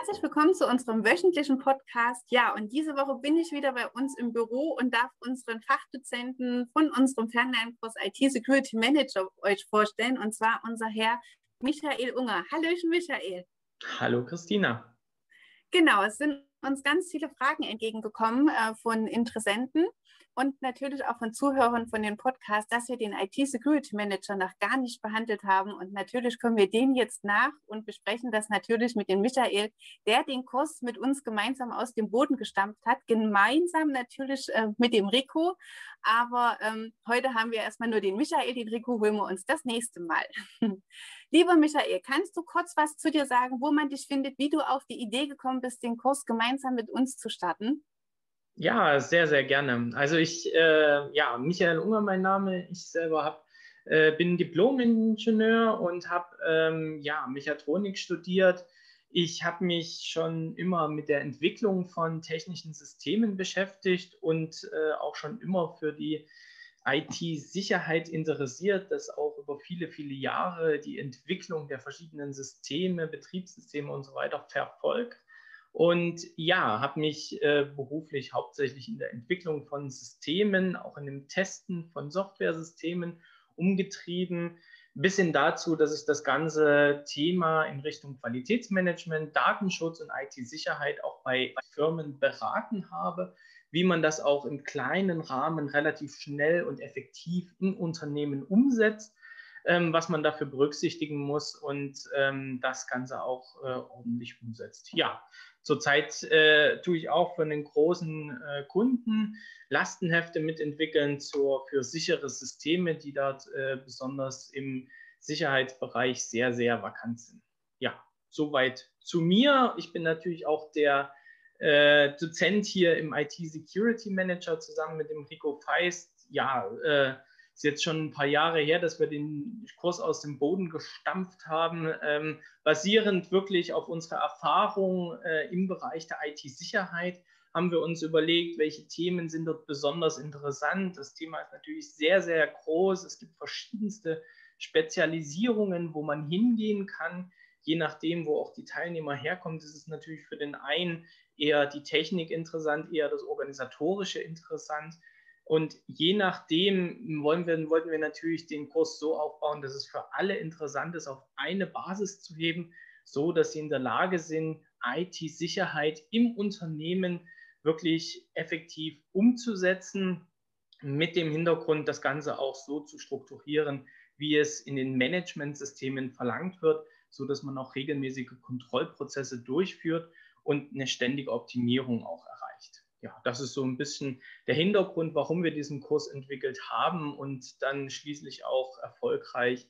Herzlich willkommen zu unserem wöchentlichen Podcast. Ja, und diese Woche bin ich wieder bei uns im Büro und darf unseren Fachdozenten von unserem Fernlernkurs IT Security Manager euch vorstellen, und zwar unser Herr Michael Unger. Hallöchen, Michael. Hallo, Christina. Genau, es sind uns ganz viele Fragen entgegengekommen von Interessenten und natürlich auch von Zuhörern von dem Podcast, dass wir den IT-Security-Manager noch gar nicht behandelt haben. Und natürlich kommen wir den jetzt nach und besprechen das natürlich mit dem Michael, der den Kurs mit uns gemeinsam aus dem Boden gestampft hat, gemeinsam natürlich mit dem Rico. Aber heute haben wir erstmal nur den Michael, den Rico holen wir uns das nächste Mal. Lieber Michael, kannst du kurz was zu dir sagen, wo man dich findet, wie du auf die Idee gekommen bist, den Kurs gemeinsam mit uns zu starten? Ja, sehr, sehr gerne. Also Michael Unger mein Name. Ich selber bin Diplom-Ingenieur und habe Mechatronik studiert. Ich habe mich schon immer mit der Entwicklung von technischen Systemen beschäftigt und auch schon immer für die IT-Sicherheit interessiert, das auch über viele, viele Jahre die Entwicklung der verschiedenen Systeme, Betriebssysteme und so weiter verfolgt. Und ja, habe mich beruflich hauptsächlich in der Entwicklung von Systemen, auch in dem Testen von Softwaresystemen umgetrieben, bis hin dazu, dass ich das ganze Thema in Richtung Qualitätsmanagement, Datenschutz und IT-Sicherheit auch bei Firmen beraten habe, wie man das auch im kleinen Rahmen relativ schnell und effektiv in Unternehmen umsetzt, was man dafür berücksichtigen muss und das Ganze auch ordentlich umsetzt. Ja, zurzeit tue ich auch für einen großen Kunden Lastenhefte mitentwickeln für sichere Systeme, die dort besonders im Sicherheitsbereich sehr, sehr vakant sind. Ja, soweit zu mir. Ich bin natürlich auch der Dozent hier im IT Security Manager zusammen mit dem Rico Feist. Ja, ist jetzt schon ein paar Jahre her, dass wir den Kurs aus dem Boden gestampft haben, basierend wirklich auf unserer Erfahrung im Bereich der IT-Sicherheit haben wir uns überlegt, welche Themen sind dort besonders interessant. Das Thema ist natürlich sehr, sehr groß. Es gibt verschiedenste Spezialisierungen, wo man hingehen kann. Je nachdem, wo auch die Teilnehmer herkommen, ist es natürlich für den einen eher die Technik interessant, eher das Organisatorische interessant. Und je nachdem wollten wir natürlich den Kurs so aufbauen, dass es für alle interessant ist, auf eine Basis zu heben, so dass sie in der Lage sind, IT-Sicherheit im Unternehmen wirklich effektiv umzusetzen, mit dem Hintergrund, das Ganze auch so zu strukturieren, wie es in den Managementsystemen verlangt wird, so dass man auch regelmäßige Kontrollprozesse durchführt und eine ständige Optimierung auch erreicht. Ja, das ist so ein bisschen der Hintergrund, warum wir diesen Kurs entwickelt haben und dann schließlich auch erfolgreich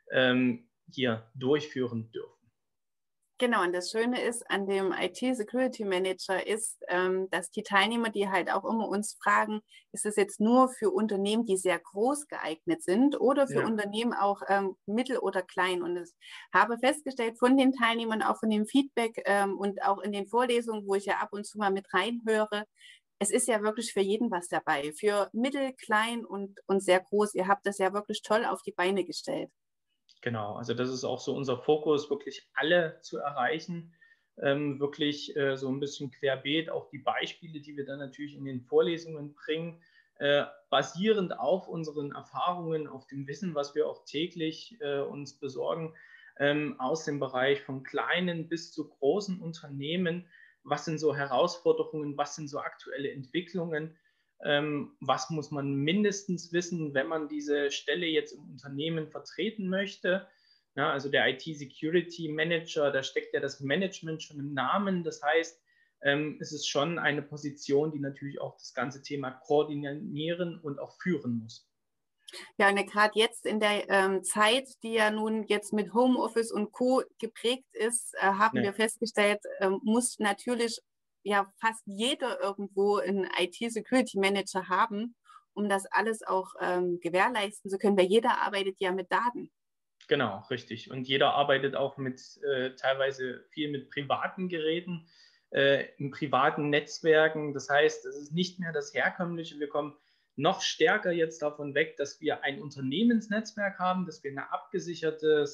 hier durchführen dürfen. Genau, und das Schöne ist an dem IT-Security-Manager ist, dass die Teilnehmer, die halt auch immer uns fragen, ist es jetzt nur für Unternehmen, die sehr groß geeignet sind oder für Unternehmen auch mittel oder klein. Und ich habe festgestellt von den Teilnehmern, auch von dem Feedback und auch in den Vorlesungen, wo ich ja ab und zu mal mit reinhöre, es ist ja wirklich für jeden was dabei, für mittel, klein und sehr groß. Ihr habt das ja wirklich toll auf die Beine gestellt. Genau, also das ist auch so unser Fokus, wirklich alle zu erreichen, wirklich so ein bisschen querbeet, auch die Beispiele, die wir dann natürlich in den Vorlesungen bringen, basierend auf unseren Erfahrungen, auf dem Wissen, was wir auch täglich uns besorgen, aus dem Bereich von kleinen bis zu großen Unternehmen. Was sind so Herausforderungen, was sind so aktuelle Entwicklungen? Was muss man mindestens wissen, wenn man diese Stelle jetzt im Unternehmen vertreten möchte? Ja, also der IT-Security Manager, da steckt ja das Management schon im Namen. Das heißt, es ist schon eine Position, die natürlich auch das ganze Thema koordinieren und auch führen muss. Ja, und gerade jetzt in der Zeit, die ja nun jetzt mit Homeoffice und Co. geprägt ist, haben wir festgestellt, muss natürlich ja fast jeder irgendwo einen IT-Security-Manager haben, um das alles auch gewährleisten zu können, weil jeder arbeitet ja mit Daten. Genau, richtig. Und jeder arbeitet auch mit teilweise viel mit privaten Geräten, in privaten Netzwerken. Das heißt, es ist nicht mehr das Herkömmliche. Wir kommen noch stärker jetzt davon weg, dass wir ein Unternehmensnetzwerk haben, dass wir ein abgesichertes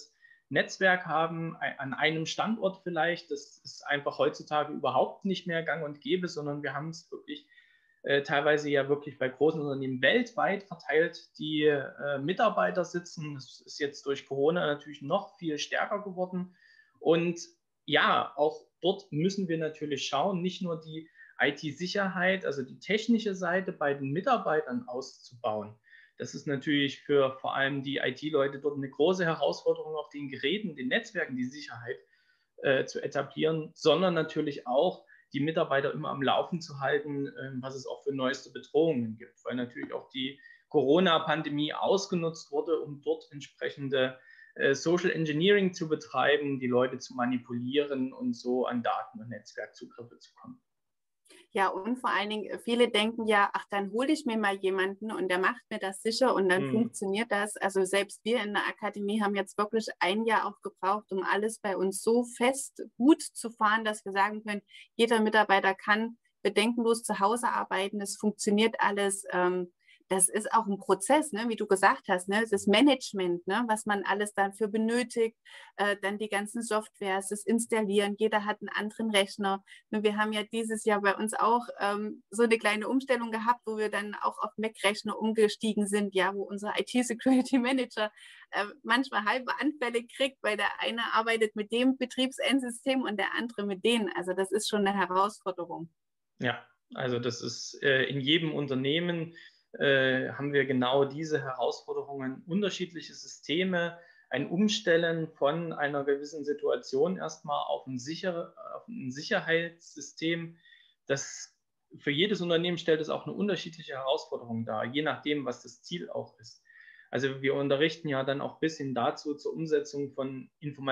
Netzwerk haben, an einem Standort vielleicht. Das ist einfach heutzutage überhaupt nicht mehr gang und gäbe, sondern wir haben es wirklich teilweise ja wirklich bei großen Unternehmen weltweit verteilt, die Mitarbeiter sitzen. Das ist jetzt durch Corona natürlich noch viel stärker geworden. Und ja, auch dort müssen wir natürlich schauen, nicht nur die IT-Sicherheit, also die technische Seite bei den Mitarbeitern auszubauen. Das ist natürlich für vor allem die IT-Leute dort eine große Herausforderung, auf den Geräten, den Netzwerken die Sicherheit zu etablieren, sondern natürlich auch die Mitarbeiter immer am Laufen zu halten, was es auch für neueste Bedrohungen gibt, weil natürlich auch die Corona-Pandemie ausgenutzt wurde, um dort entsprechende Social Engineering zu betreiben, die Leute zu manipulieren und so an Daten- und Netzwerkzugriffe zu kommen. Ja, und vor allen Dingen, viele denken ja, ach, dann hole ich mir mal jemanden und der macht mir das sicher und dann funktioniert das. Also selbst wir in der Akademie haben jetzt wirklich ein Jahr auch gebraucht, um alles bei uns so fest gut zu fahren, dass wir sagen können, jeder Mitarbeiter kann bedenkenlos zu Hause arbeiten, es funktioniert alles. Das ist auch ein Prozess, ne, wie du gesagt hast, ne, das Management, ne, was man alles dafür benötigt, dann die ganzen Softwares, das Installieren, jeder hat einen anderen Rechner. Wir haben ja dieses Jahr bei uns auch so eine kleine Umstellung gehabt, wo wir dann auch auf Mac-Rechner umgestiegen sind, ja, wo unser IT-Security-Manager manchmal halbe Anfälle kriegt, weil der eine arbeitet mit dem Betriebsendsystem und der andere mit denen. Also das ist schon eine Herausforderung. Ja, also das ist in jedem Unternehmen haben wir genau diese Herausforderungen, unterschiedliche Systeme, ein Umstellen von einer gewissen Situation erstmal auf ein Sicherheitssystem. Das für jedes Unternehmen stellt es auch eine unterschiedliche Herausforderung dar, je nachdem, was das Ziel auch ist. Also wir unterrichten ja dann auch bis hin dazu zur Umsetzung von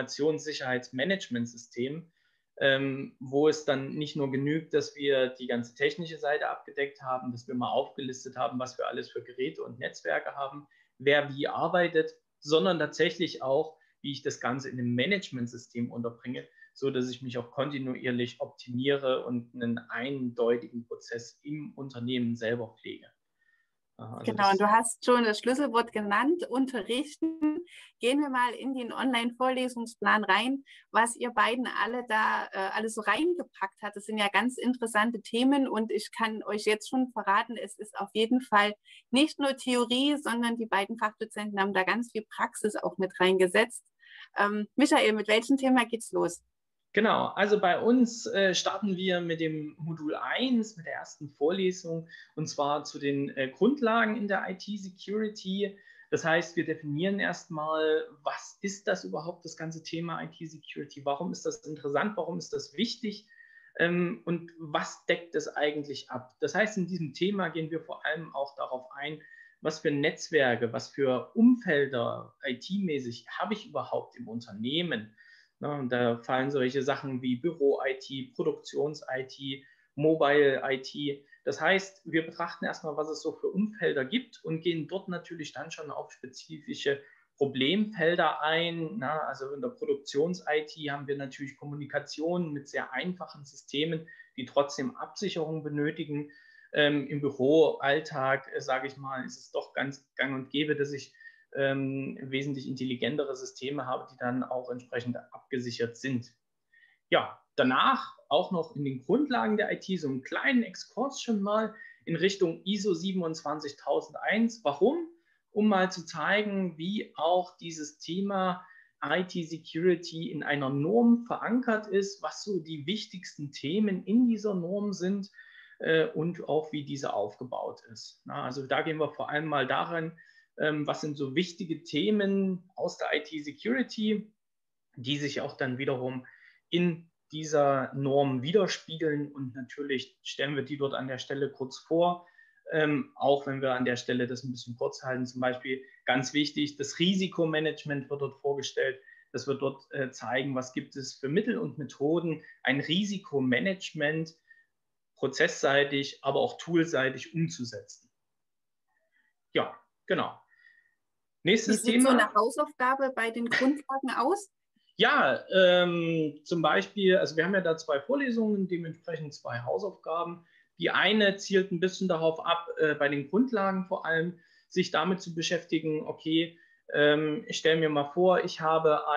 Informationssicherheitsmanagementsystemen, wo es dann nicht nur genügt, dass wir die ganze technische Seite abgedeckt haben, dass wir mal aufgelistet haben, was wir alles für Geräte und Netzwerke haben, wer wie arbeitet, sondern tatsächlich auch, wie ich das Ganze in einem Managementsystem unterbringe, so dass ich mich auch kontinuierlich optimiere und einen eindeutigen Prozess im Unternehmen selber pflege. Also genau, und du hast schon das Schlüsselwort genannt, unterrichten. Gehen wir mal in den Online-Vorlesungsplan rein, was ihr beiden alle da alles so reingepackt habt. Das sind ja ganz interessante Themen und ich kann euch jetzt schon verraten, es ist auf jeden Fall nicht nur Theorie, sondern die beiden Fachdozenten haben da ganz viel Praxis auch mit reingesetzt. Michael, mit welchem Thema geht's los? Genau, also bei uns starten wir mit dem Modul 1, mit der ersten Vorlesung, und zwar zu den Grundlagen in der IT-Security. Das heißt, wir definieren erstmal, was ist das überhaupt, das ganze Thema IT-Security? Warum ist das interessant? Warum ist das wichtig? Und was deckt es eigentlich ab? Das heißt, in diesem Thema gehen wir vor allem auch darauf ein, was für Netzwerke, was für Umfelder IT-mäßig habe ich überhaupt im Unternehmen? Und da fallen solche Sachen wie Büro-IT, Produktions-IT, Mobile-IT. Das heißt, wir betrachten erstmal, was es so für Umfelder gibt und gehen dort natürlich dann schon auf spezifische Problemfelder ein. Also in der Produktions-IT haben wir natürlich Kommunikation mit sehr einfachen Systemen, die trotzdem Absicherung benötigen. Im Büroalltag, sage ich mal, ist es doch ganz gang und gäbe, dass ich wesentlich intelligentere Systeme habe, die dann auch entsprechend abgesichert sind. Ja, danach auch noch in den Grundlagen der IT so einen kleinen Exkurs schon mal in Richtung ISO 27001. Warum? Um mal zu zeigen, wie auch dieses Thema IT-Security in einer Norm verankert ist, was so die wichtigsten Themen in dieser Norm sind und auch wie diese aufgebaut ist. Also da gehen wir vor allem mal daran, was sind so wichtige Themen aus der IT-Security, die sich auch dann wiederum in dieser Norm widerspiegeln, und natürlich stellen wir die dort an der Stelle kurz vor, auch wenn wir an der Stelle das ein bisschen kurz halten. Zum Beispiel ganz wichtig, das Risikomanagement wird dort vorgestellt, dass wir dort zeigen, was gibt es für Mittel und Methoden, ein Risikomanagement prozessseitig, aber auch toolseitig umzusetzen. Ja, genau. Nächstes Wie sieht Thema. So eine Hausaufgabe bei den Grundlagen aus? Ja, zum Beispiel, also wir haben ja da 2 Vorlesungen, dementsprechend 2 Hausaufgaben. Die eine zielt ein bisschen darauf ab, bei den Grundlagen vor allem, sich damit zu beschäftigen, okay, Ich stelle mir mal vor, ich habe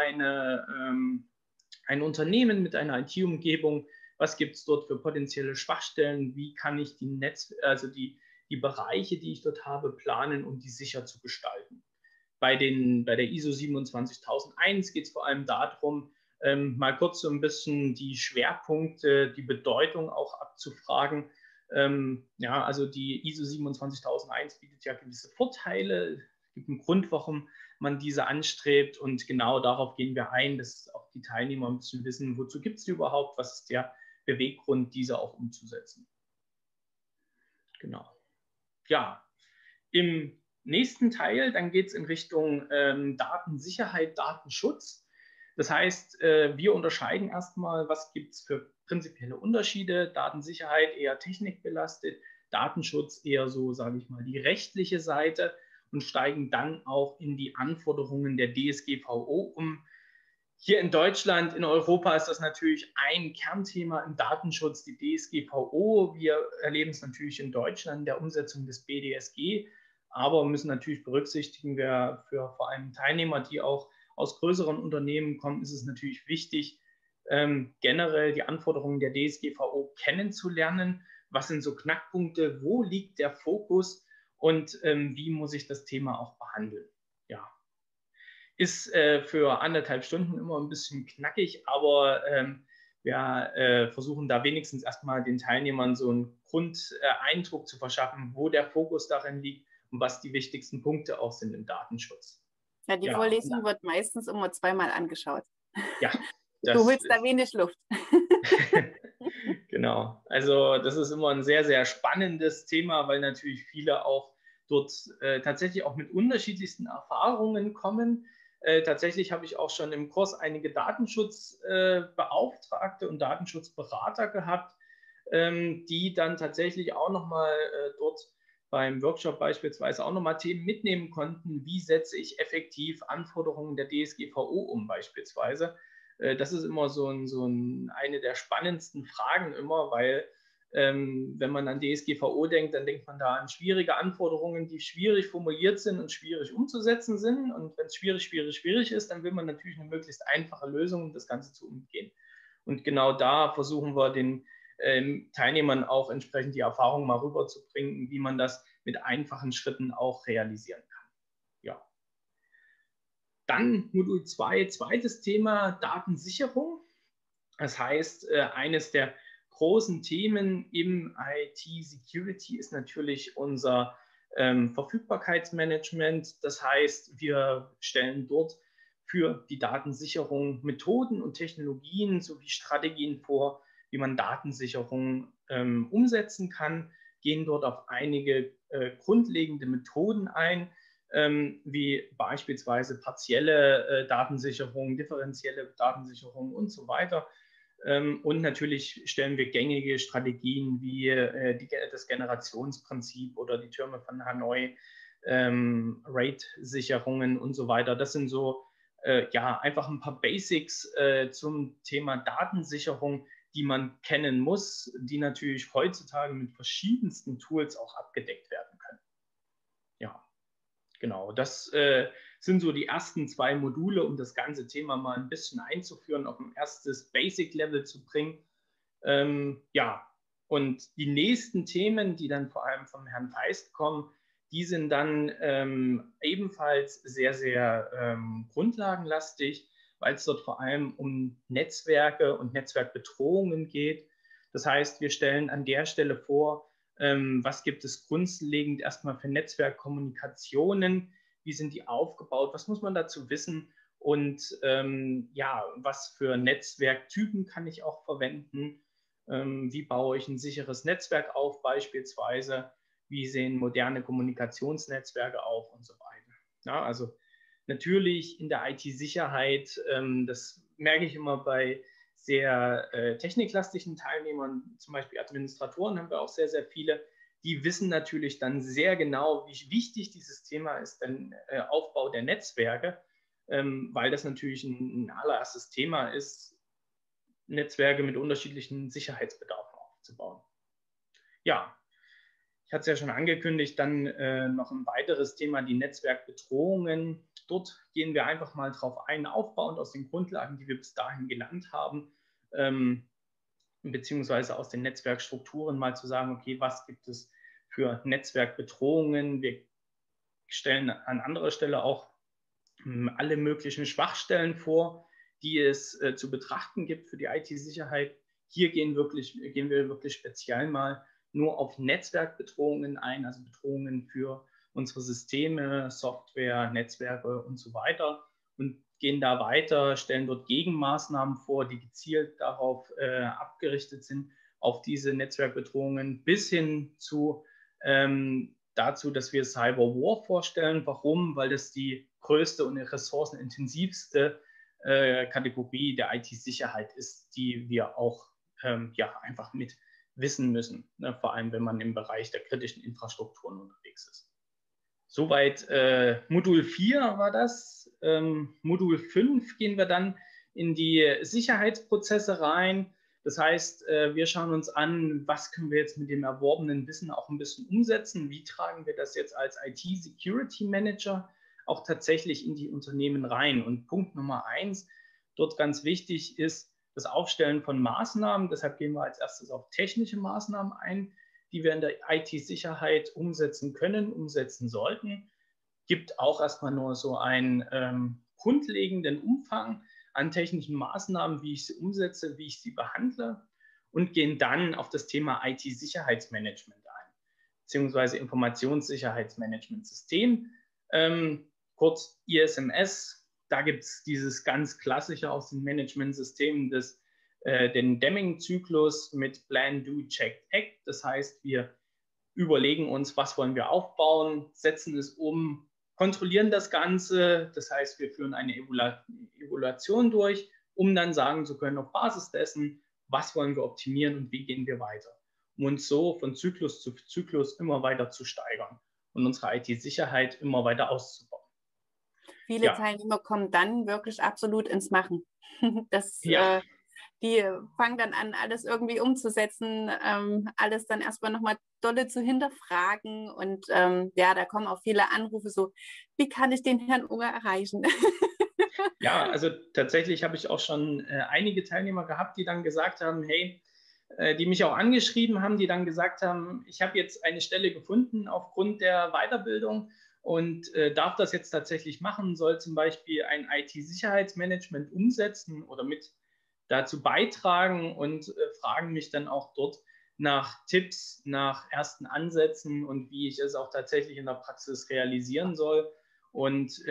ein Unternehmen mit einer IT-Umgebung. Was gibt es dort für potenzielle Schwachstellen? Wie kann ich die Bereiche, die ich dort habe, planen, um die sicher zu gestalten? Bei der ISO 27001 geht es vor allem darum, mal kurz so ein bisschen die Schwerpunkte, die Bedeutung auch abzufragen. Ja, also die ISO 27001 bietet ja gewisse Vorteile. Es gibt einen Grund, warum man diese anstrebt, und genau darauf gehen wir ein, dass auch die Teilnehmer ein bisschen wissen, wozu gibt es die überhaupt, was ist der Beweggrund, diese auch umzusetzen. Genau. Ja, im nächsten Teil, dann geht es in Richtung Datensicherheit, Datenschutz. Das heißt, wir unterscheiden erstmal, was gibt es für prinzipielle Unterschiede. Datensicherheit eher technikbelastet, Datenschutz eher so, sage ich mal, die rechtliche Seite, und steigen dann auch in die Anforderungen der DSGVO um. Hier in Deutschland, in Europa ist das natürlich ein Kernthema im Datenschutz, die DSGVO. Wir erleben es natürlich in Deutschland in der Umsetzung des BDSG, aber müssen natürlich berücksichtigen, für vor allem Teilnehmer, die auch aus größeren Unternehmen kommen, ist es natürlich wichtig, generell die Anforderungen der DSGVO kennenzulernen. Was sind so Knackpunkte? Wo liegt der Fokus? Und wie muss ich das Thema auch behandeln? Ja, ist für 1,5 Stunden immer ein bisschen knackig, aber wir versuchen da wenigstens erstmal den Teilnehmern so einen Grundeindruck zu verschaffen, wo der Fokus darin liegt und was die wichtigsten Punkte auch sind im Datenschutz. Ja, die Vorlesung wird meistens immer zweimal angeschaut. Ja, du holst da wenig Luft. Genau, also das ist immer ein sehr, sehr spannendes Thema, weil natürlich viele auch dort tatsächlich auch mit unterschiedlichsten Erfahrungen kommen. Tatsächlich habe ich auch schon im Kurs einige Datenschutzbeauftragte und Datenschutzberater gehabt, die dann tatsächlich auch nochmal dort beim Workshop beispielsweise auch nochmal Themen mitnehmen konnten. Wie setze ich effektiv Anforderungen der DSGVO um beispielsweise? Das ist immer eine der spannendsten Fragen immer, weil wenn man an DSGVO denkt, dann denkt man da an schwierige Anforderungen, die schwierig formuliert sind und schwierig umzusetzen sind. Und wenn es schwierig ist, dann will man natürlich eine möglichst einfache Lösung, um das Ganze zu umgehen. Und genau da versuchen wir den Teilnehmern auch entsprechend die Erfahrung mal rüberzubringen, wie man das mit einfachen Schritten auch realisieren kann. Ja. Dann Modul 2, zweites Thema, Datensicherung. Das heißt, eines der großen Themen im IT-Security ist natürlich unser Verfügbarkeitsmanagement. Das heißt, wir stellen dort für die Datensicherung Methoden und Technologien sowie Strategien vor, wie man Datensicherung umsetzen kann, gehen dort auf einige grundlegende Methoden ein, wie beispielsweise partielle Datensicherung, differenzielle Datensicherung und so weiter. Und natürlich stellen wir gängige Strategien wie das Generationsprinzip oder die Türme von Hanoi, RAID-Sicherungen und so weiter. Das sind so einfach ein paar Basics zum Thema Datensicherung, die man kennen muss, die natürlich heutzutage mit verschiedensten Tools auch abgedeckt werden können. Ja, genau. Das sind so die ersten 2 Module, um das ganze Thema mal ein bisschen einzuführen, auf ein erstes Basic-Level zu bringen. Ja, und die nächsten Themen, die dann vor allem vom Herrn Feist kommen, die sind dann ebenfalls sehr, sehr grundlagenlastig, weil es dort vor allem um Netzwerke und Netzwerkbedrohungen geht. Das heißt, wir stellen an der Stelle vor, was gibt es grundlegend erstmal für Netzwerkkommunikationen, wie sind die aufgebaut, was muss man dazu wissen und was für Netzwerktypen kann ich auch verwenden, wie baue ich ein sicheres Netzwerk auf beispielsweise, wie sehen moderne Kommunikationsnetzwerke auf und so weiter. Ja, also natürlich in der IT-Sicherheit, das merke ich immer bei sehr techniklastigen Teilnehmern, zum Beispiel Administratoren haben wir auch sehr, sehr viele, die wissen natürlich dann sehr genau, wie wichtig dieses Thema ist, der Aufbau der Netzwerke, weil das natürlich ein allererstes Thema ist, Netzwerke mit unterschiedlichen Sicherheitsbedarfen aufzubauen. Ja, ich hatte es ja schon angekündigt, dann noch ein weiteres Thema, die Netzwerkbedrohungen. Dort gehen wir einfach mal drauf ein, aufbauend aus den Grundlagen, die wir bis dahin gelernt haben, beziehungsweise aus den Netzwerkstrukturen mal zu sagen, okay, was gibt es für Netzwerkbedrohungen? Wir stellen an anderer Stelle auch alle möglichen Schwachstellen vor, die es zu betrachten gibt für die IT-Sicherheit. Hier gehen wir wirklich speziell mal nur auf Netzwerkbedrohungen ein, also Bedrohungen für unsere Systeme, Software, Netzwerke und so weiter und gehen da weiter, stellen dort Gegenmaßnahmen vor, die gezielt darauf abgerichtet sind, auf diese Netzwerkbedrohungen bis hin zu dazu, dass wir Cyber War vorstellen. Warum? Weil das die größte und ressourcenintensivste Kategorie der IT-Sicherheit ist, die wir auch einfach mit wissen müssen, ne? Vor allem wenn man im Bereich der kritischen Infrastrukturen unterwegs ist. Soweit Modul 4 war das. Modul 5 gehen wir dann in die Sicherheitsprozesse rein. Das heißt, wir schauen uns an, was können wir jetzt mit dem erworbenen Wissen auch ein bisschen umsetzen? Wie tragen wir das jetzt als IT-Security Manager auch tatsächlich in die Unternehmen rein? Und Punkt Nummer 1, dort ganz wichtig ist das Aufstellen von Maßnahmen. Deshalb gehen wir als erstes auf technische Maßnahmen ein, die wir in der IT-Sicherheit umsetzen können, umsetzen sollten. Gibt auch erstmal nur so einen grundlegenden Umfang an technischen Maßnahmen, wie ich sie umsetze, wie ich sie behandle und gehen dann auf das Thema IT-Sicherheitsmanagement ein, beziehungsweise Informationssicherheitsmanagementsystem, kurz ISMS. Da gibt es dieses ganz klassische aus den Managementsystemen, den Deming-Zyklus mit Plan, Do, Check, Act. Das heißt, wir überlegen uns, was wollen wir aufbauen, setzen es um, kontrollieren das Ganze. Das heißt, wir führen eine Evaluation durch, um dann sagen zu können, auf Basis dessen, was wollen wir optimieren und wie gehen wir weiter. Um uns so von Zyklus zu Zyklus immer weiter zu steigern und unsere IT-Sicherheit immer weiter auszubauen. Viele Teilnehmer kommen dann wirklich absolut ins Machen. Die fangen dann an, alles irgendwie umzusetzen, alles dann erstmal nochmal dolle zu hinterfragen. Und da kommen auch viele Anrufe so, wie kann ich den Herrn Unger erreichen? Ja, also tatsächlich habe ich auch schon einige Teilnehmer gehabt, die dann gesagt haben, hey, die mich auch angeschrieben haben, die dann gesagt haben, ich habe jetzt eine Stelle gefunden aufgrund der Weiterbildung und darf das jetzt tatsächlich machen, soll zum Beispiel ein IT-Sicherheitsmanagement umsetzen oder mit dazu beitragen und fragen mich dann auch dort nach Tipps, nach ersten Ansätzen und wie ich es auch tatsächlich in der Praxis realisieren soll. Und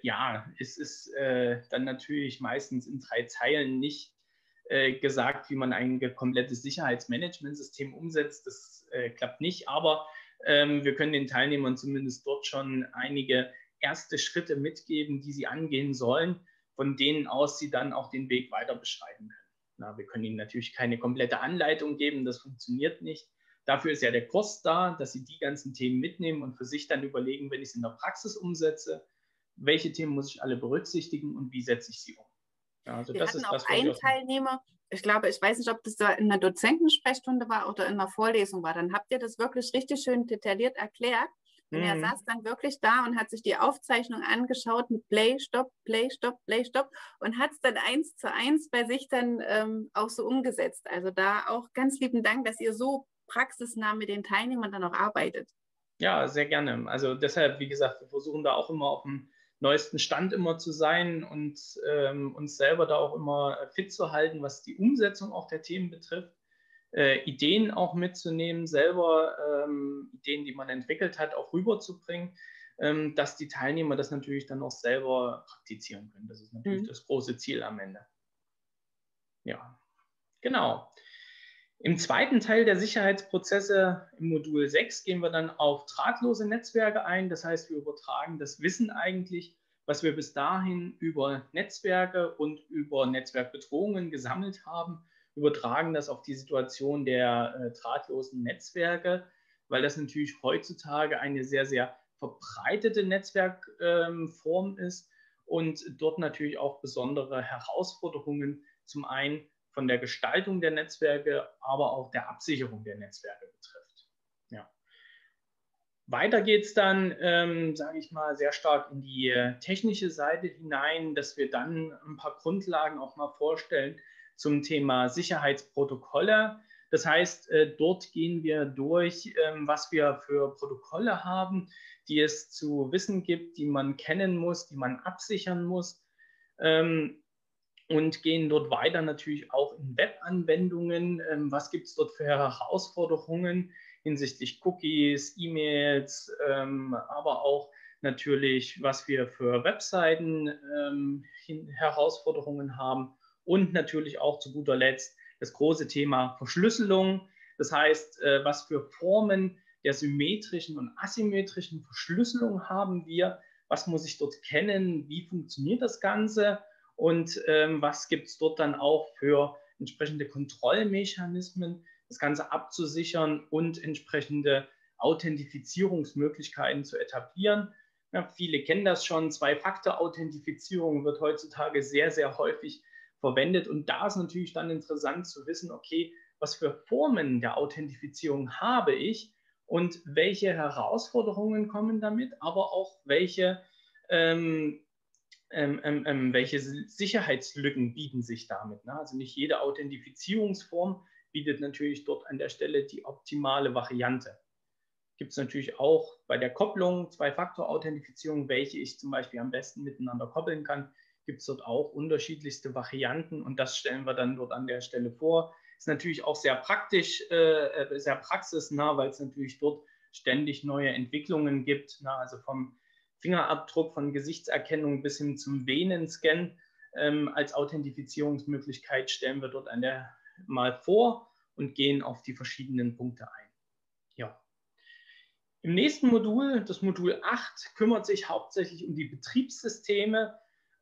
es ist dann natürlich meistens in 3 Zeilen nicht gesagt, wie man ein komplettes Sicherheitsmanagementsystem umsetzt. Das klappt nicht, aber wir können den Teilnehmern zumindest dort schon einige erste Schritte mitgeben, die sie angehen sollen, von denen aus sie dann auch den Weg weiter beschreiten können. Na, wir können ihnen natürlich keine komplette Anleitung geben, das funktioniert nicht. Dafür ist ja der Kurs da, dass sie die ganzen Themen mitnehmen und für sich dann überlegen, wenn ich es in der Praxis umsetze, welche Themen muss ich alle berücksichtigen und wie setze ich sie um. Ja, also wir hatten auch einen Teilnehmer, ich weiß nicht, ob das da in einer Dozentensprechstunde war oder in einer Vorlesung war, dann habt ihr das wirklich richtig schön detailliert erklärt. Und er saß dann wirklich da und hat sich die Aufzeichnung angeschaut mit Play, Stopp, Play, Stopp, Play, Stopp und hat es dann 1:1 bei sich dann auch so umgesetzt. Also da auch ganz lieben Dank, dass ihr so praxisnah mit den Teilnehmern dann auch arbeitet. Ja, sehr gerne. Also deshalb, wie gesagt, wir versuchen da auch immer auf dem neuesten Stand immer zu sein und uns selber da auch immer fit zu halten, was die Umsetzung auch der Themen betrifft. Ideen auch mitzunehmen, selber Ideen, die man entwickelt hat, auch rüberzubringen, dass die Teilnehmer das natürlich dann auch selber praktizieren können. Das ist natürlich das große Ziel am Ende. Ja, genau. Im zweiten Teil der Sicherheitsprozesse im Modul 6 gehen wir dann auf drahtlose Netzwerke ein. Das heißt, wir übertragen das Wissen eigentlich, was wir bis dahin über Netzwerke und über Netzwerkbedrohungen gesammelt haben, übertragen das auf die Situation der drahtlosen Netzwerke, weil das natürlich heutzutage eine sehr, sehr verbreitete Netzwerkform ist und dort natürlich auch besondere Herausforderungen zum einen von der Gestaltung der Netzwerke, aber auch der Absicherung der Netzwerke betrifft. Ja. Weiter geht es dann, sage ich mal, sehr stark in die technische Seite hinein, dass wir dann ein paar Grundlagen auch mal vorstellen zum Thema Sicherheitsprotokolle. Das heißt, dort gehen wir durch, was wir für Protokolle haben, die es zu wissen gibt, die man kennen muss, die man absichern muss. Und gehen dort weiter natürlich auch in Webanwendungen. Was gibt es dort für Herausforderungen hinsichtlich Cookies, E-Mails, aber auch natürlich, was wir für Webseiten Herausforderungen haben und natürlich auch zu guter Letzt das große Thema Verschlüsselung. Das heißt, was für Formen der symmetrischen und asymmetrischen Verschlüsselung haben wir, was muss ich dort kennen, wie funktioniert das Ganze und was gibt es dort dann auch für entsprechende Kontrollmechanismen, das Ganze abzusichern und entsprechende Authentifizierungsmöglichkeiten zu etablieren. Ja, viele kennen das schon, Zwei-Faktor-Authentifizierung wird heutzutage sehr, sehr häufig verwendet und da ist natürlich dann interessant zu wissen, okay, was für Formen der Authentifizierung habe ich und welche Herausforderungen kommen damit, aber auch welche welche Sicherheitslücken bieten sich damit. Ne? Also nicht jede Authentifizierungsform bietet natürlich dort an der Stelle die optimale Variante. Gibt es natürlich auch bei der Kopplung, Zwei-Faktor-Authentifizierung, welche ich zum Beispiel am besten miteinander koppeln kann, gibt es dort auch unterschiedlichste Varianten und das stellen wir dann dort an der Stelle vor. Ist natürlich auch sehr praktisch, sehr praxisnah, weil es natürlich dort ständig neue Entwicklungen gibt, also vom Fingerabdruck, von Gesichtserkennung bis hin zum Venenscan als Authentifizierungsmöglichkeit stellen wir dort mal vor und gehen auf die verschiedenen Punkte ein. Ja. Im nächsten Modul, das Modul 8, kümmert sich hauptsächlich um die Betriebssysteme,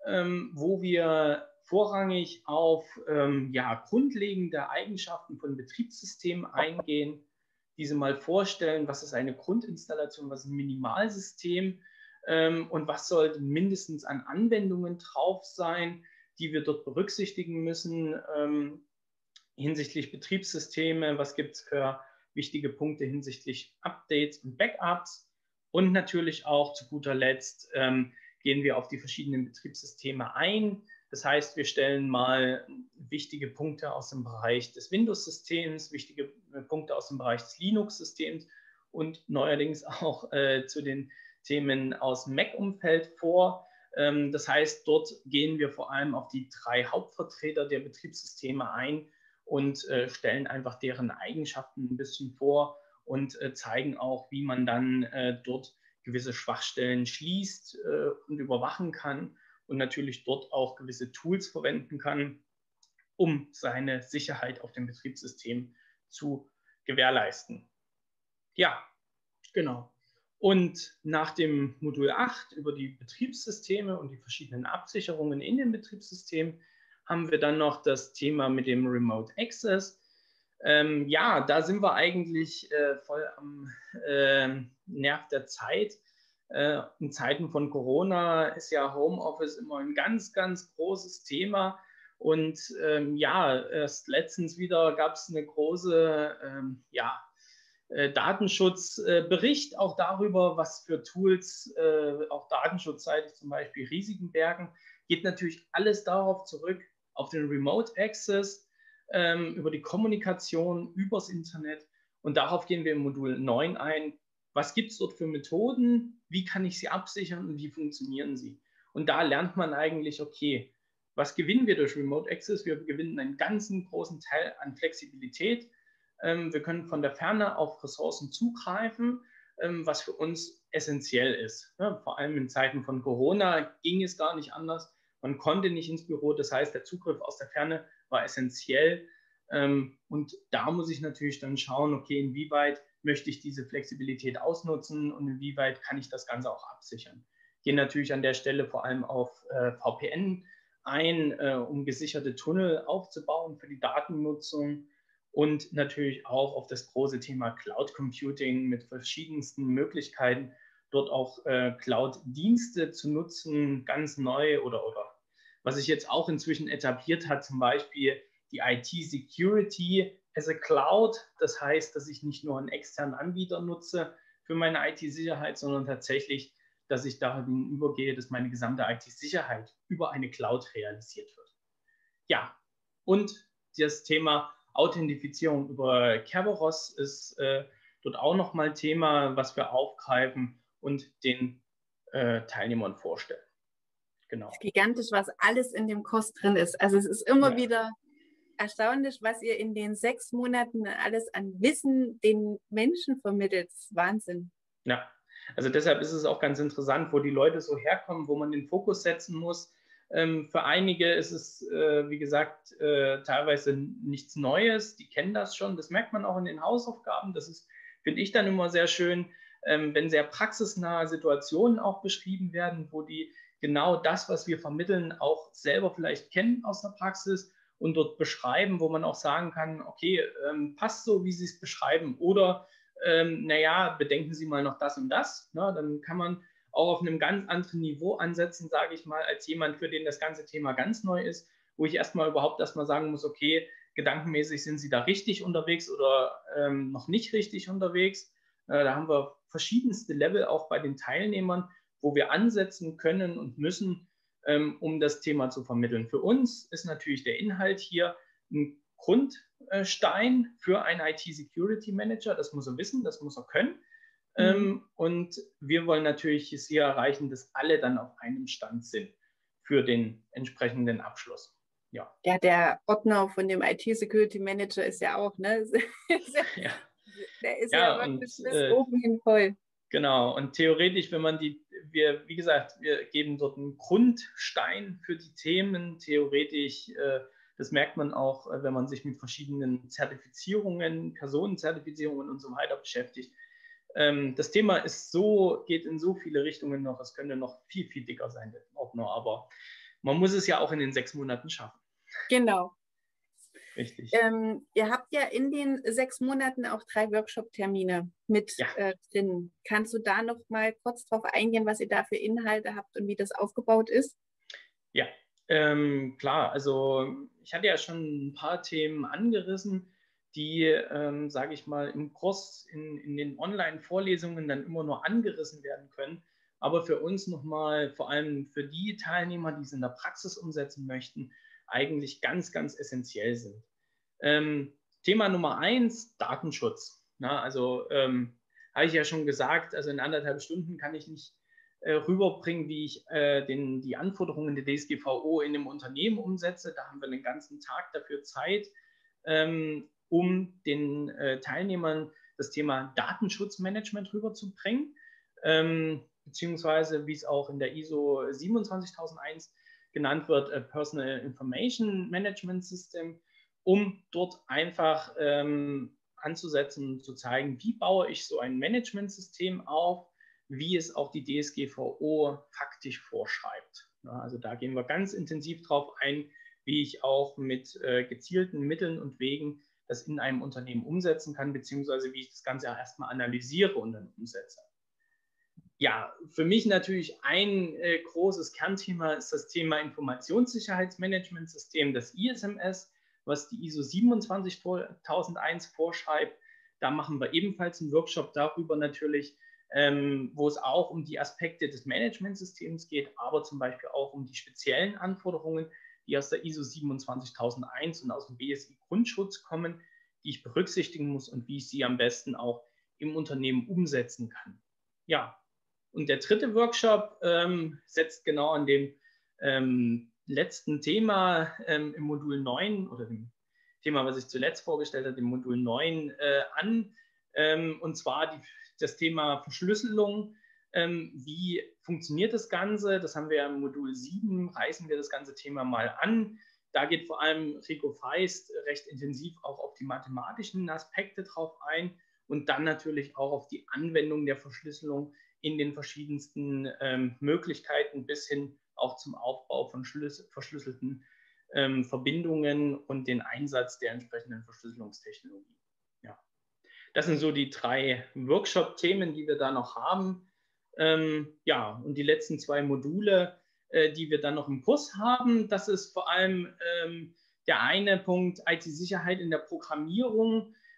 wo wir vorrangig auf grundlegende Eigenschaften von Betriebssystemen eingehen, diese mal vorstellen, was ist eine Grundinstallation, was ist ein Minimalsystem und was sollte mindestens an Anwendungen drauf sein, die wir dort berücksichtigen müssen hinsichtlich Betriebssysteme, was gibt es für wichtige Punkte hinsichtlich Updates und Backups und natürlich auch zu guter Letzt gehen wir auf die verschiedenen Betriebssysteme ein. Das heißt, wir stellen mal wichtige Punkte aus dem Bereich des Windows-Systems, wichtige Punkte aus dem Bereich des Linux-Systems und neuerdings auch zu den Themen aus dem Mac-Umfeld vor. Das heißt, dort gehen wir vor allem auf die 3 Hauptvertreter der Betriebssysteme ein und stellen einfach deren Eigenschaften ein bisschen vor und zeigen auch, wie man dann dort gewisse Schwachstellen schließt und überwachen kann und natürlich dort auch gewisse Tools verwenden kann, um seine Sicherheit auf dem Betriebssystem zu gewährleisten. Ja, genau. Und nach dem Modul 8 über die Betriebssysteme und die verschiedenen Absicherungen in den Betriebssystemen haben wir dann noch das Thema mit dem Remote Access. Da sind wir eigentlich voll am Nerv der Zeit. In Zeiten von Corona ist ja Homeoffice immer ein ganz, ganz großes Thema. Und erst letztens wieder gab es eine große Datenschutzbericht auch darüber, was für Tools auch datenschutzseitig zum Beispiel Risiken bergen. Geht natürlich alles darauf zurück, auf den Remote Access, über die Kommunikation, übers Internet. Und darauf gehen wir im Modul 9 ein. Was gibt es dort für Methoden? Wie kann ich sie absichern und wie funktionieren sie? Und da lernt man eigentlich, okay, was gewinnen wir durch Remote Access? Wir gewinnen einen ganzen großen Teil an Flexibilität. Wir können von der Ferne auf Ressourcen zugreifen, was für uns essentiell ist. Ja, vor allem in Zeiten von Corona ging es gar nicht anders. Man konnte nicht ins Büro, das heißt, der Zugriff aus der Ferne war essentiell. Und da muss ich natürlich dann schauen, okay, inwieweit möchte ich diese Flexibilität ausnutzen und inwieweit kann ich das Ganze auch absichern. Ich gehe natürlich an der Stelle vor allem auf VPN ein, um gesicherte Tunnel aufzubauen für die Datennutzung und natürlich auch auf das große Thema Cloud Computing mit verschiedensten Möglichkeiten, dort auch Cloud-Dienste zu nutzen, ganz neu oder was sich jetzt auch inzwischen etabliert hat, zum Beispiel die IT-Security as a Cloud. Das heißt, dass ich nicht nur einen externen Anbieter nutze für meine IT-Sicherheit, sondern tatsächlich, dass ich dahin übergehe, dass meine gesamte IT-Sicherheit über eine Cloud realisiert wird. Ja, und das Thema Authentifizierung über Kerberos ist dort auch nochmal Thema, was wir aufgreifen und den Teilnehmern vorstellen. Genau. Das ist gigantisch, was alles in dem Kurs drin ist. Also es ist immer wieder erstaunlich, was ihr in den 6 Monaten alles an Wissen den Menschen vermittelt. Das ist Wahnsinn. Ja, also deshalb ist es auch ganz interessant, wo die Leute so herkommen, wo man den Fokus setzen muss. Für einige ist es, wie gesagt, teilweise nichts Neues. Die kennen das schon. Das merkt man auch in den Hausaufgaben. Das ist, finde ich, dann immer sehr schön, wenn sehr praxisnahe Situationen auch beschrieben werden, wo die genau das, was wir vermitteln, auch selber vielleicht kennen aus der Praxis und dort beschreiben, wo man auch sagen kann, okay, passt so, wie Sie es beschreiben, oder naja, bedenken Sie mal noch das und das. Ne? Dann kann man auch auf einem ganz anderen Niveau ansetzen, sage ich mal, als jemand, für den das ganze Thema ganz neu ist, wo ich überhaupt erstmal sagen muss, okay, gedankenmäßig sind Sie da richtig unterwegs oder noch nicht richtig unterwegs. Da haben wir verschiedenste Level auch bei den Teilnehmern, wo wir ansetzen können und müssen, um das Thema zu vermitteln. Für uns ist natürlich der Inhalt hier ein Grundstein für einen IT-Security-Manager. Das muss er wissen, das muss er können. Und wir wollen natürlich es hier erreichen, dass alle dann auf einem Stand sind für den entsprechenden Abschluss. Ja, ja, der Ordner von dem IT-Security-Manager ist ja auch, ne? ja. Der ist ja wirklich bis oben hin voll. Genau, und theoretisch, wenn man wie gesagt, wir geben dort einen Grundstein für die Themen, theoretisch, das merkt man auch, wenn man sich mit verschiedenen Zertifizierungen, Personenzertifizierungen und so weiter beschäftigt. Das Thema geht in so viele Richtungen noch, es könnte noch viel, viel dicker sein, der Ordner, aber man muss es ja auch in den 6 Monaten schaffen. Genau. Richtig. Ihr habt ja in den 6 Monaten auch 3 Workshop-Termine mit drin. Kannst du da noch mal kurz drauf eingehen, was ihr da für Inhalte habt und wie das aufgebaut ist? Ja, klar. Also ich hatte ja schon ein paar Themen angerissen, die, sage ich mal, im Kurs in den Online-Vorlesungen dann immer nur angerissen werden können. Aber für uns nochmal, vor allem für die Teilnehmer, die es in der Praxis umsetzen möchten, eigentlich ganz, ganz essentiell sind. Thema Nummer 1, Datenschutz. Also habe ich ja schon gesagt, also in 1,5 Stunden kann ich nicht rüberbringen, wie ich die Anforderungen der DSGVO in dem Unternehmen umsetze. Da haben wir einen ganzen Tag dafür Zeit, um den Teilnehmern das Thema Datenschutzmanagement rüberzubringen, beziehungsweise wie es auch in der ISO 27001 genannt wird, Personal Information Management System, um dort einfach anzusetzen und zu zeigen, wie baue ich so ein Managementsystem auf, wie es auch die DSGVO faktisch vorschreibt. Also da gehen wir ganz intensiv drauf ein, wie ich auch mit gezielten Mitteln und Wegen das in einem Unternehmen umsetzen kann, beziehungsweise wie ich das Ganze erstmal analysiere und dann umsetze. Ja, für mich natürlich ein großes Kernthema ist das Thema Informationssicherheitsmanagementsystem, das ISMS, was die ISO 27001 vorschreibt. Da machen wir ebenfalls einen Workshop darüber natürlich, wo es auch um die Aspekte des Managementsystems geht, aber zum Beispiel auch um die speziellen Anforderungen, die aus der ISO 27001 und aus dem BSI-Grundschutz kommen, die ich berücksichtigen muss und wie ich sie am besten auch im Unternehmen umsetzen kann. Ja, und der 3. Workshop setzt genau an dem letzten Thema im Modul 9 oder dem Thema, was ich zuletzt vorgestellt habe, dem Modul 9 an. Und zwar das Thema Verschlüsselung. Wie funktioniert das Ganze? Das haben wir ja im Modul 7, reißen wir das ganze Thema mal an. Da geht vor allem Rico Feist recht intensiv auch auf die mathematischen Aspekte drauf ein und dann natürlich auch auf die Anwendung der Verschlüsselung in den verschiedensten Möglichkeiten bis hin auch zum Aufbau von verschlüsselten Verbindungen und den Einsatz der entsprechenden Verschlüsselungstechnologie. Ja. Das sind so die 3 Workshop-Themen, die wir da noch haben. Ja, und die letzten 2 Module, die wir dann noch im Kurs haben, das ist vor allem der eine Punkt IT-Sicherheit in der Programmierung.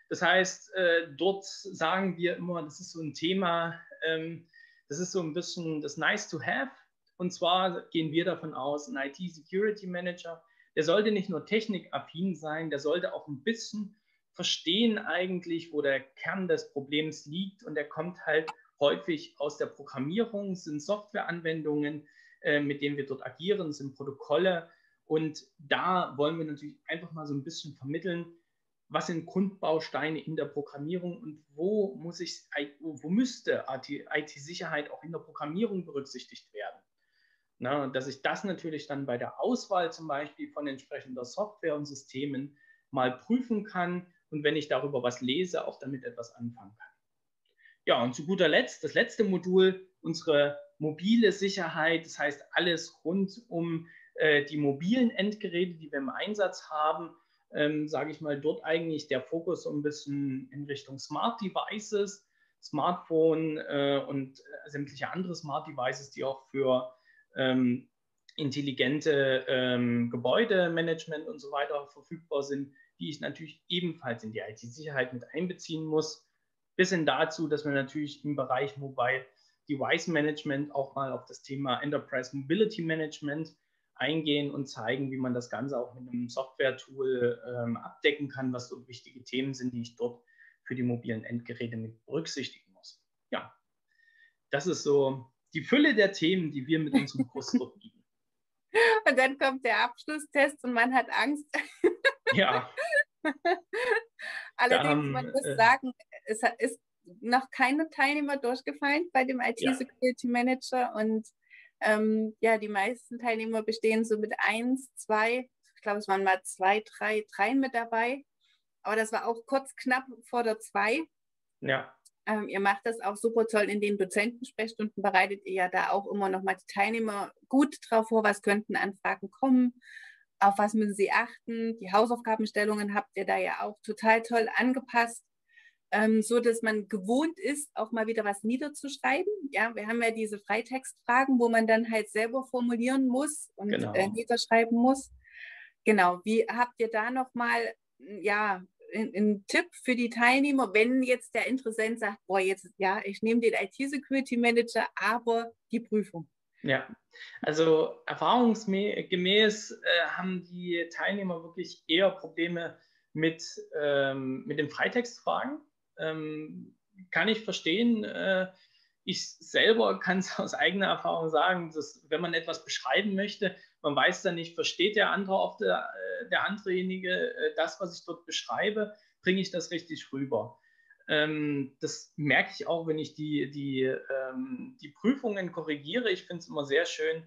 Das heißt, dort sagen wir immer, das ist so ein Thema, das ist so ein bisschen das Nice to Have. Und zwar gehen wir davon aus, ein IT-Security-Manager, der sollte nicht nur technikaffin sein, der sollte auch ein bisschen verstehen eigentlich, wo der Kern des Problems liegt. Und der kommt halt häufig aus der Programmierung, sind Softwareanwendungen, mit denen wir dort agieren, sind Protokolle. Und da wollen wir natürlich einfach mal so ein bisschen vermitteln, was sind Grundbausteine in der Programmierung und wo müsste IT-Sicherheit auch in der Programmierung berücksichtigt werden. Na, dass ich das natürlich dann bei der Auswahl zum Beispiel von entsprechender Software und Systemen mal prüfen kann und wenn ich darüber was lese, auch damit etwas anfangen kann. Ja, und zu guter Letzt, das letzte Modul, unsere mobile Sicherheit, das heißt alles rund um die mobilen Endgeräte, die wir im Einsatz haben, sage ich mal, dort eigentlich der Fokus so ein bisschen in Richtung Smart Devices, Smartphone und sämtliche andere Smart Devices, die auch für intelligente Gebäudemanagement und so weiter verfügbar sind, die ich natürlich ebenfalls in die IT-Sicherheit mit einbeziehen muss. Bis hin dazu, dass wir natürlich im Bereich Mobile Device Management auch mal auf das Thema Enterprise Mobility Management eingehen und zeigen, wie man das Ganze auch mit einem Software-Tool abdecken kann, was so wichtige Themen sind, die ich dort für die mobilen Endgeräte mit berücksichtigen muss. Ja, das ist so die Fülle der Themen, die wir mit unserem Kurs dort bieten. Und dann kommt der Abschlusstest und man hat Angst. Ja. Allerdings, man muss sagen, es ist noch keine Teilnehmer durchgefallen bei dem IT-Security Manager und ja, die meisten Teilnehmer bestehen so mit 1, 2, ich glaube, es waren mal 2, 3 mit dabei, aber das war auch kurz knapp vor der 2. Ja. Ihr macht das auch super toll in den Dozentensprechstunden, bereitet ihr ja da auch immer noch mal die Teilnehmer gut drauf vor, was könnten Anfragen kommen, auf was müssen sie achten. Die Hausaufgabenstellungen habt ihr da ja auch total toll angepasst, so dass man gewohnt ist, auch mal wieder was niederzuschreiben. Ja, wir haben ja diese Freitextfragen, wo man dann halt selber formulieren muss und niederschreiben muss. Genau, wie habt ihr da noch mal, ja, ein Tipp für die Teilnehmer, wenn jetzt der Interessent sagt, boah, jetzt, ja, ich nehme den IT-Security-Manager, aber die Prüfung. Ja, also erfahrungsgemäß haben die Teilnehmer wirklich eher Probleme mit den Freitextfragen. Kann ich verstehen. Ich selber kann es aus eigener Erfahrung sagen, dass wenn man etwas beschreiben möchte, man weiß dann nicht, versteht der anderejenige das, was ich dort beschreibe, bringe ich das richtig rüber. Das merke ich auch, wenn ich die Prüfungen korrigiere. Ich finde es immer sehr schön.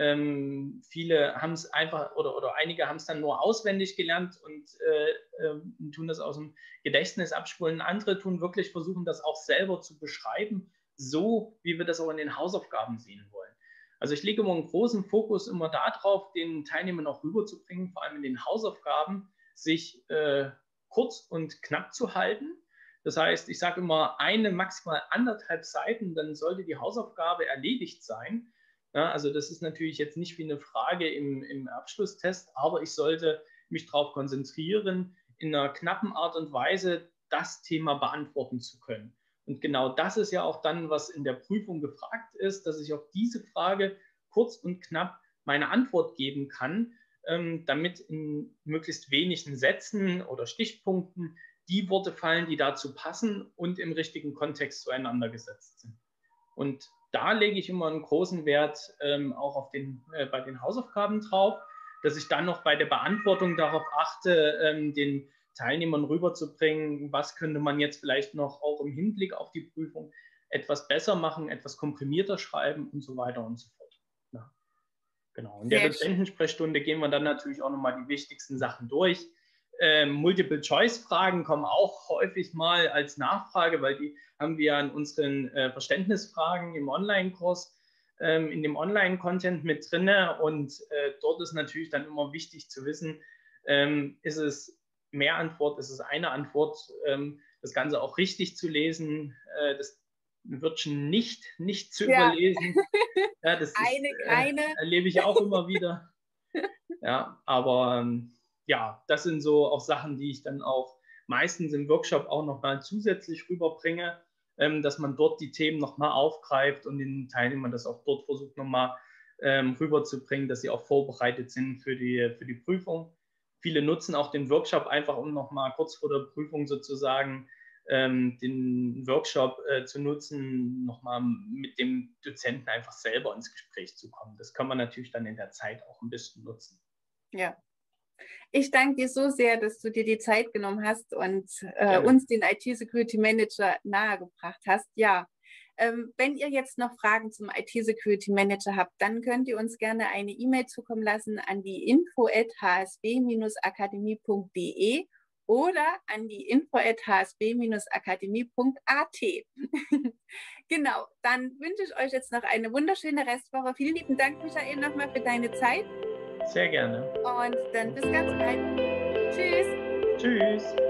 Viele haben es einfach oder einige haben es dann nur auswendig gelernt und tun das aus dem Gedächtnis abspulen. Andere tun wirklich versuchen, das auch selber zu beschreiben, so wie wir das auch in den Hausaufgaben sehen wollen. Also ich lege immer einen großen Fokus immer darauf, den Teilnehmern auch rüberzubringen, vor allem in den Hausaufgaben, sich kurz und knapp zu halten. Das heißt, ich sage immer maximal 1,5 Seiten, dann sollte die Hausaufgabe erledigt sein. Ja, also das ist natürlich jetzt nicht wie eine Frage im Abschlusstest, aber ich sollte mich darauf konzentrieren, in einer knappen Art und Weise das Thema beantworten zu können. Und genau das ist ja auch dann, was in der Prüfung gefragt ist, dass ich auf diese Frage kurz und knapp meine Antwort geben kann, damit in möglichst wenigen Sätzen oder Stichpunkten die Worte fallen, die dazu passen und im richtigen Kontext zueinander gesetzt sind. Und da lege ich immer einen großen Wert auch auf bei den Hausaufgaben drauf, dass ich dann noch bei der Beantwortung darauf achte, den Teilnehmern rüberzubringen, was könnte man jetzt vielleicht noch auch im Hinblick auf die Prüfung etwas besser machen, etwas komprimierter schreiben und so weiter und so fort. Ja, genau. In der Dozentensprechstunde gehen wir dann natürlich auch nochmal die wichtigsten Sachen durch. Multiple-Choice-Fragen kommen auch häufig mal als Nachfrage, weil die haben wir in unseren Verständnisfragen im Online-Kurs, in dem Online-Content mit drin. Und dort ist natürlich dann immer wichtig zu wissen, ist es mehr Antwort, ist es eine Antwort, das Ganze auch richtig zu lesen, das Wörtchen nicht zu überlesen. Ja, das erlebe ich auch immer wieder. Ja, aber ja, das sind so auch Sachen, die ich dann auch meistens im Workshop auch nochmal zusätzlich rüberbringe, dass man dort die Themen nochmal aufgreift und den Teilnehmern das auch dort versucht nochmal rüberzubringen, dass sie auch vorbereitet sind für die Prüfung. Viele nutzen auch den Workshop einfach, um nochmal kurz vor der Prüfung sozusagen den Workshop zu nutzen, nochmal mit dem Dozenten einfach selber ins Gespräch zu kommen. Das kann man natürlich dann in der Zeit auch ein bisschen nutzen. Ja. Ich danke dir so sehr, dass du dir die Zeit genommen hast und uns den IT-Security Manager nahegebracht hast. Ja, wenn ihr jetzt noch Fragen zum IT-Security Manager habt, dann könnt ihr uns gerne eine E-Mail zukommen lassen an die info@hsb-akademie.de oder an die info@hsb-akademie.at. Genau, dann wünsche ich euch jetzt noch eine wunderschöne Restwoche. Vielen lieben Dank, Michael, nochmal für deine Zeit. Sehr gerne. Und dann bis ganz bald. Tschüss. Tschüss.